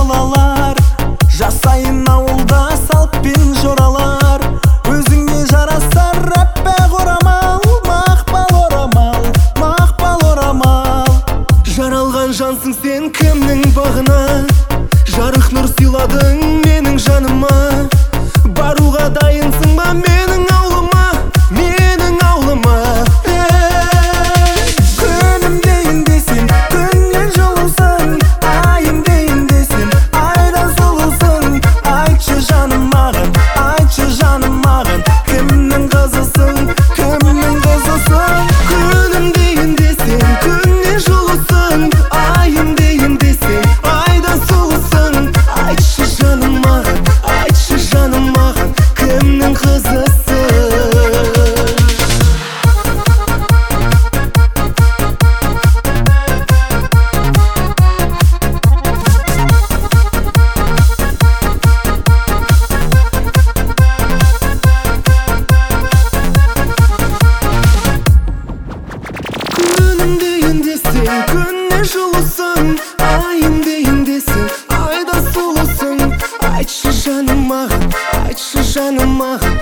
балалар, жасайын ауылда салт пен жоралар. Өзіңе жарасар әппақ орамал, мақпал орамал, мақпал орамал. Жаралған жансың сен кімнің бағына, жарық нұр сыйладың менің жаныма. Баруға дайынсың ба менің ауылыма, менің ауылыма? Күнім дейін десем күннен жылусың, айым дейін десем айдан сұлусың. Айтшы жаным маған, айтшы жаным маған, кімнің қызысың, кімнің қызысың? Күнім дейін десем күннен жылусың, айым дейін десем айдан сұлусың. Айтшы жаным маған, айтшы жаным маған, кімнің қызысың? Күнім дейін десең күннен жылусың, айым дейін десең айда сұлусың. Айтшы жаным маған, айтшы жаным маған,